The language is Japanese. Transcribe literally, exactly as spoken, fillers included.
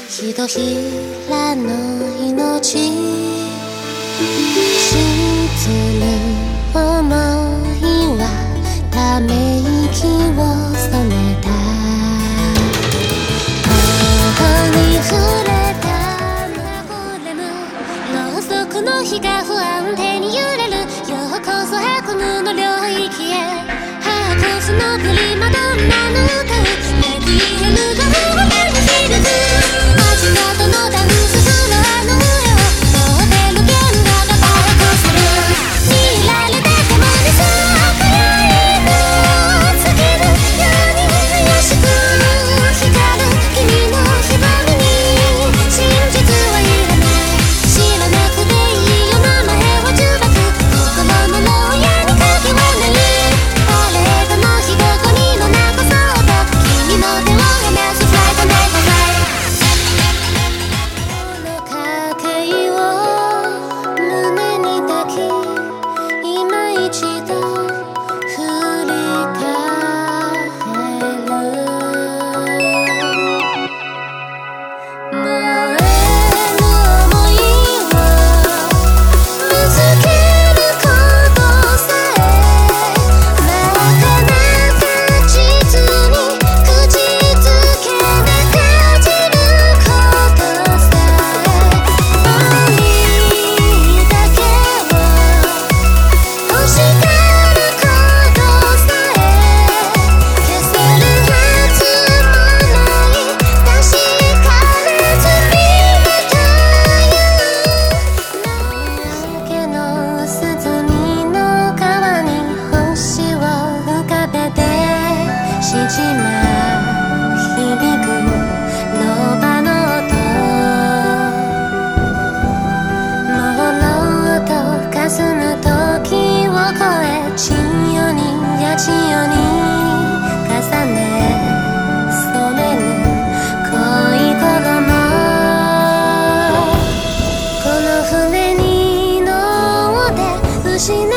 ひとひらの命沈む想いはため息を染めた頬に触れた流れむろうそくの火が不安定に揺れるようこそ悪夢の領域へハークスのプリマドンナの歌うメディエムが不安なヒルズ街角のダンスフロアの上を通ってる現場がバイクする見られててもねそう輝いてつけるように怪しく光る君の瞳に真実はいらない知らなくていいよ名前は呪縛心の牢屋に鍵はないパレードの日どこにもなこそうと君の手を離すフライトネコフライこの家計を胸に抱き今一度振り返る前の想いを見つけることさえなかなか実に口づけで感じることさえ思いだけを欲しがることさえ消せるはずもない確かな罪だという夜明けの薄墨の川に星を浮かべてしじま響くロバの音朦朧と霞む時を越え千夜に八千夜に重ね染める恋衣この船に乗って失